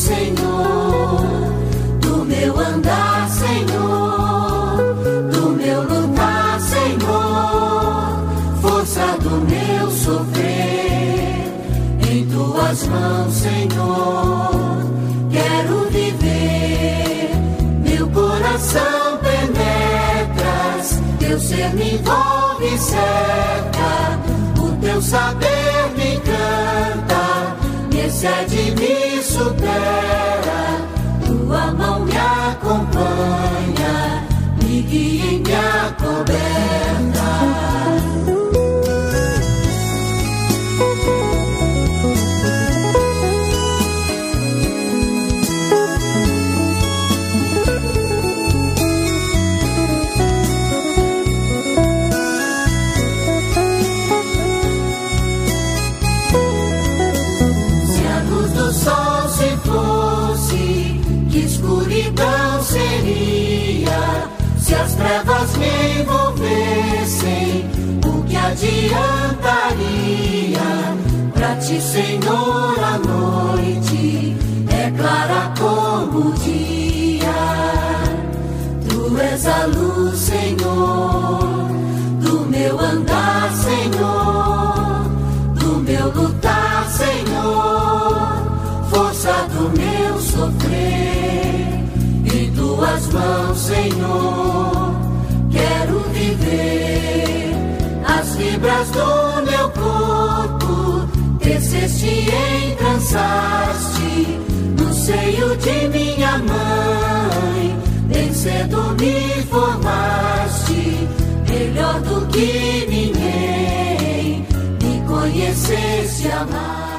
Senhor, do meu andar, Senhor, do meu lutar, Senhor, força do meu sofrer, em tuas mãos, Senhor, quero viver. Meu coração penetras, teu ser me envolve e cerca, o teu saber me encanta, me excede, me supera, tua mão me acompanha, me guia em minha coberta. Escuridão seria se as trevas me envolvessem. O que adiantaria? Pra ti, Senhor, a noite é clara como o dia. Tu és a luz, Senhor, do meu andar, Senhor, do meu lutar, Senhor, força do meu sofrer, em tuas mãos, Senhor, quero viver. As fibras do meu corpo teceste e entrançaste no seio de minha mãe, bem cedo me formaste, melhor do que ninguém, me conheceste, amar.